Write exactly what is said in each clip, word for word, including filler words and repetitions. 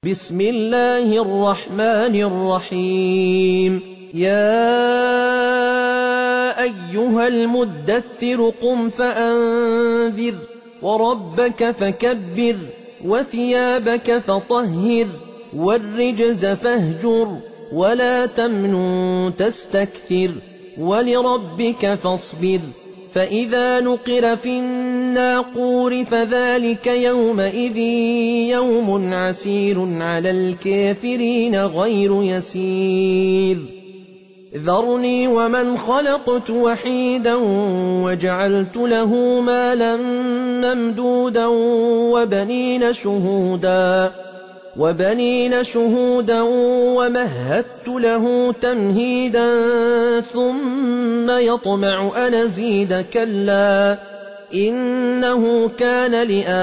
بسم الله الرحمن الرحيم يا أيها المدثر قم فأنذر وربك فكبر وثيابك فطهر والرجز فاهجر ولا تمنن تستكثر ولربك فاصبر فإذا نقر في الناقور فذلك يومئذ يوم عسير على الكافرين غير يسير ذرني ومن خلقت وحيدا وجعلت له مالا ممدودا وبنين شهودا وبنين شهودا ومهدت له تمهيدا ثم يطمع أن أزيد كلا إنه كان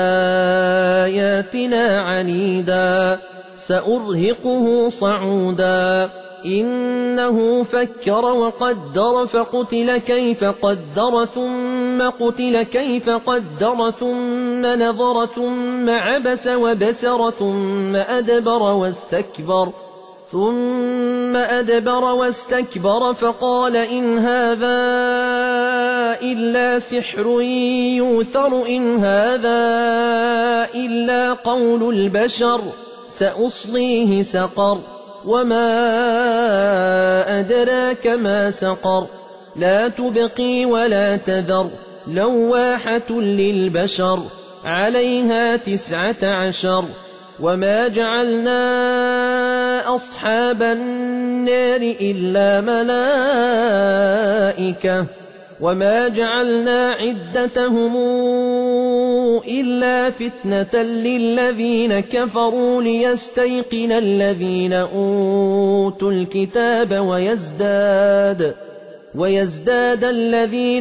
لآياتنا عنيدا سأرهقه صعودا إنه فكر وقدر فقتل كيف قدر ثم قتل كيف قدر ثم نظر ثم عبس وبسر ثم أدبر واستكبر ثم أدبر واستكبر فقال إن هذا إلا سحر يؤثر إن هذا إلا قول البشر سأصليه سقر وما أدراك ما سقر لا تبقي ولا تذر لواحة للبشر عليها تسعة عشر وما جعلنا أصحاب النار إلا ملائكة وما جعلنا عدتهم إلا فتنة للذين كفروا ليستيقن الذين أوتوا الكتاب ويزداد ويزداد الذين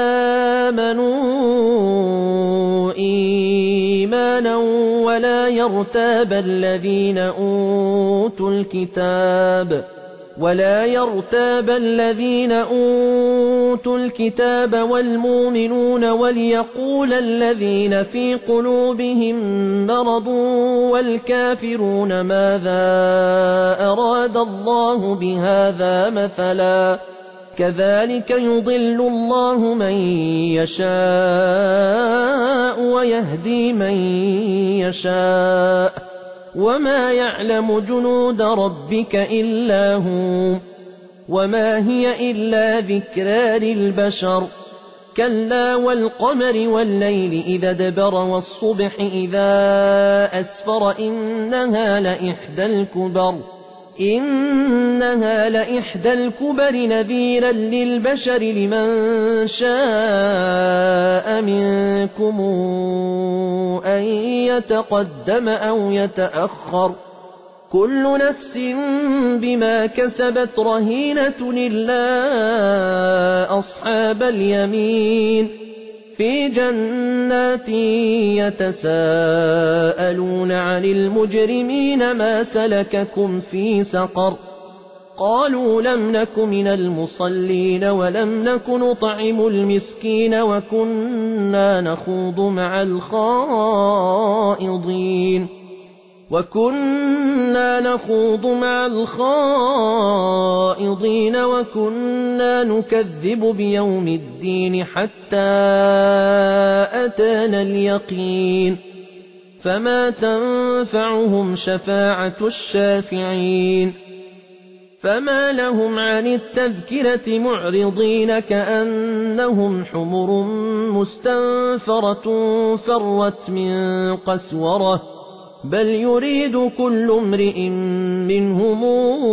آمنوا إيمانا ولا يرتاب الذين أوتوا الكتاب ولا يرتاب الذين أوتوا الكتاب والمؤمنون وليقول الذين في قلوبهم مرض والكافرون ماذا أراد الله بهذا مثلا كذلك يضل الله من يشاء ويهدي من يشاء وما يعلم جنود ربك إلا هو وما هي إلا ذكرى للبشر كلا والقمر والليل إذا دبر والصبح إذا أسفر إنها لإحدى الكبر إنها لإحدى الكبر نذيرا للبشر لمن شاء منكم أن يتقدم أو يتأخر كل نفس بما كسبت رهينة إلا أصحاب اليمين في جنات يتساءلون عن المجرمين ما سلككم في سقر قالوا لم نك من المصلين ولم نك نطعم المسكين وكنا نخوض مع الخائضين وكنا نخوض مع الخائضين وكنا نكذب بيوم الدين حتى أتانا اليقين فما تنفعهم شفاعة الشافعين فما لهم عن التذكرة معرضين كأنهم حمر مستنفرة فرت من قسورة بل يريد كل امرئ منهم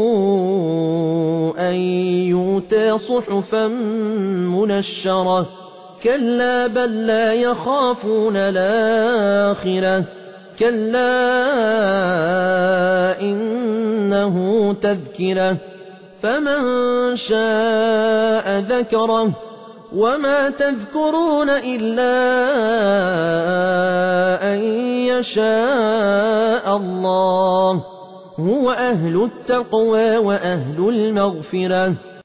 أن يؤتى صحفا منشرة كلا بل لا يخافون الآخرة كلا إنه تذكرة فمن شاء ذكره وما تذكرون إلا أن يشاء الله هو أهل التقوى وأهل المغفرة